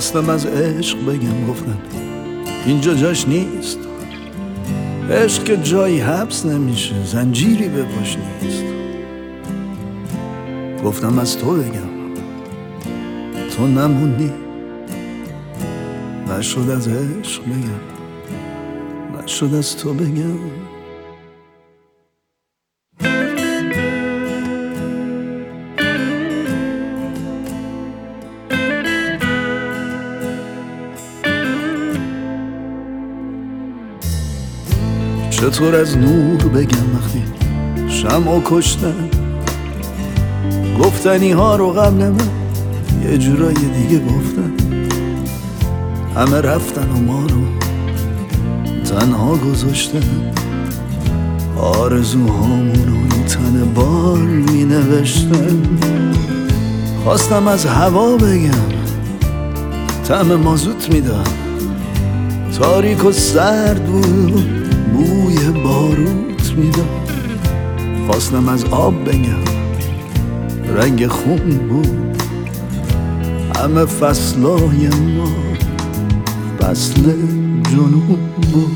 خواستم از عشق بگم، گفتم اینجا جاش نیست. عشق که جایی حبس نمیشه، زنجیری به پاش نیست. گفتم از تو بگم، تو نموندی. نشد از عشق بگم، نشد از تو بگم. چطور از نور بگم وقتی شمعو کشتن؟ گفتنی ها رو قبل من یه جورای دیگه گفتن. همه رفتن و ما رو تنها گذاشتن. آرزوهامون رو این تن بار می نوشتن. خواستم از هوا بگم، طعم مازوت میدم. تاریک و سرد بود، بوی باروت میدم. خواستم از آب بگم، رنگ خون بود. همه فصلای ما فصل جنون بود.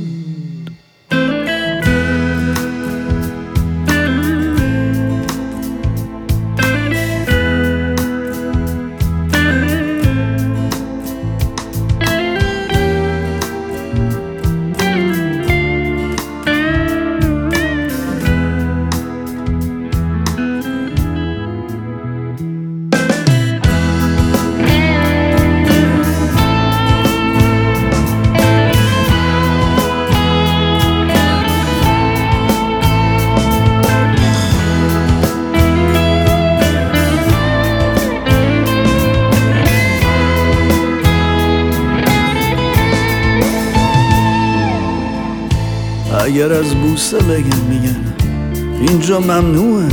اگر از بوسه بگم میگن اینجا ممنوعه.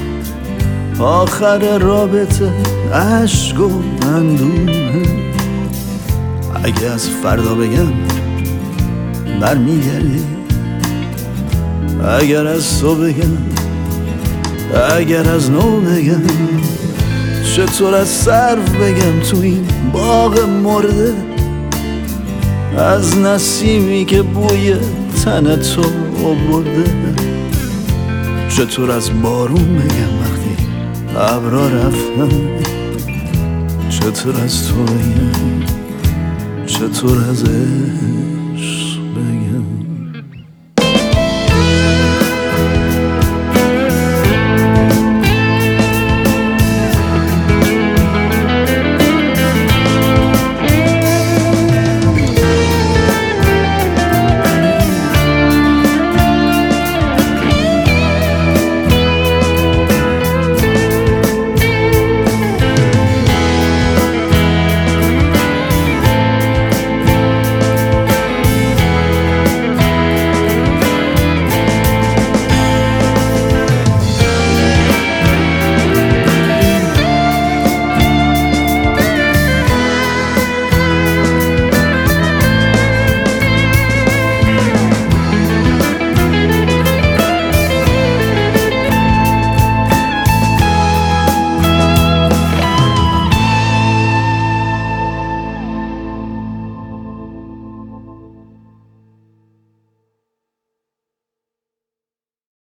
آخر رابطه عشق و اندوه. اگه از فردا بگم برمیگردی. اگر از تو بگم، اگر از نو بگم. چطور از سرو بگم تو این باغ مرده؟ از نسیمی که بوی تن تو آورده. چطور از بارون بگم وقتی ابرا رفتن؟ چطور از تو بگم، چطور از